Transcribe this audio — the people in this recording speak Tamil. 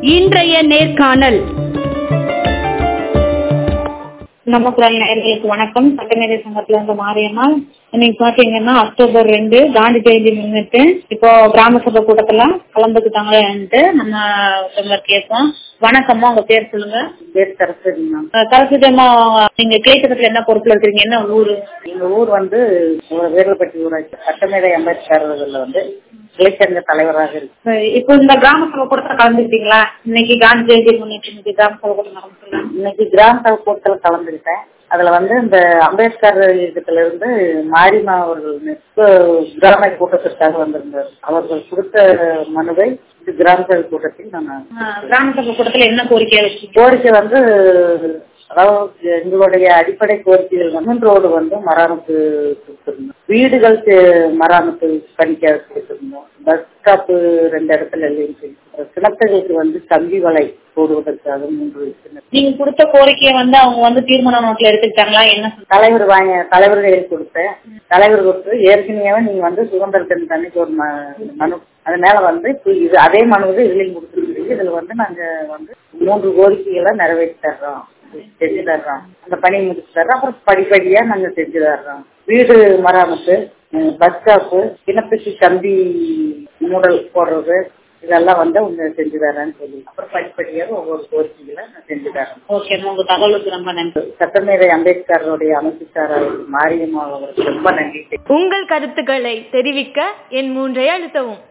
இன்றைய நேர்காணல். நமக்குரல் நேயர்களுக்கு வணக்கம். சட்டமேதை சங்கத்துல இருந்து மாரியம்மாள். இன்னைக்கு பாத்தீங்கன்னா அக்டோபர் 2 காந்தி ஜெயந்தி முன்னிட்டு இப்போ கிராம சபை கூட்டத்துல கலந்துக்கிட்டாங்கன்ட்டு நம்ம கேட்போம். வணக்கம்மா, உங்க பேர் சொல்லுங்க. பேர் சரஸ்வதிமா. சரஸ்வதிமா, நீங்க கிளைச்சங்கத்துல என்ன பொறுப்புல இருக்கிறீங்க? என்ன ஊரு? எங்க ஊர் வேர்லப்பட்டி ஊராட்சி. சட்டமேதை அம்பேத்கர் கிளைச்சங்க தலைவராக இருக்கு. இப்போ இந்த கிராம சபை கூட்டத்துல கலந்துக்கிட்டீங்களா? இன்னைக்கு காந்தி ஜெயந்தி முன்னிட்டு இன்னைக்கு கிராம சபை கூட்டம் நடந்துருக்கீங்க. இன்னைக்கு கிராம சபை கூட்டத்தில் கலந்துக்கிட்டேன். அதுல இந்த அம்பேத்கர் இயக்கத்துல இருந்து மாரிமா அவர்கள் கிராம கூட்டத்திற்காக வந்திருந்தார். அவர்கள் கொடுத்த மனுவை கிராம சபை கூட்டத்தில் கிராம சபை கூட்டத்தில் என்ன கோரிக்கை அதாவது எங்களுடைய அடிப்படை கோரிக்கைகள் 3 ரோடு மராமத்து கொடுத்திருந்தோம். வீடுகள் மராமத்து பணிக்காக கொடுத்திருந்தோம். பஸ் ஸ்டாப் 2 இடத்துல கிணத்துகளுக்கு கம்பி வலை போடுவதற்காக 3. நீங்க கொடுத்த கோரிக்கையை அவங்க தீர்மான நோட்டில் எடுத்துக்கிட்டாங்களா? என்ன தலைவர்கள் கொடுத்தேன். தலைவர் கொடுத்து ஏற்கனவே நீங்க சுதந்திர தின அன்னைக்கு ஒரு மனு, அதனால இது அதே மனுவை இதுலயும் கொடுத்துருக்கு. இதுல நாங்க 3 கோரிக்கைகளை நிறைவேற்றி தர்றோம், செஞ்சு தர்றோம். அந்த பணியை முடிச்சு தர்றோம். அப்புறம் படிப்படியா நாங்க செஞ்சு தர்றோம். வீடு மராமத்து, பஸ் ஸ்டாப்பு, கிணத்துக்கு கம்பி மூடல் போடுறது, இதெல்லாம் உங்க செஞ்சு தரேன்னு சொல்லி அப்புறம் படிப்படியாக ஒவ்வொரு கோரிக்கைகளை நான் செஞ்சு தரேன். ஓகே, உங்க தகவலுக்கு ரொம்ப நன்றி. சட்டமேதை அம்பேத்கருடைய அமைச்சர் மாரியம்மா அவர்களுக்கு ரொம்ப நன்றி. உங்கள் கருத்துக்களை தெரிவிக்க என் 3 அழுத்தவும்.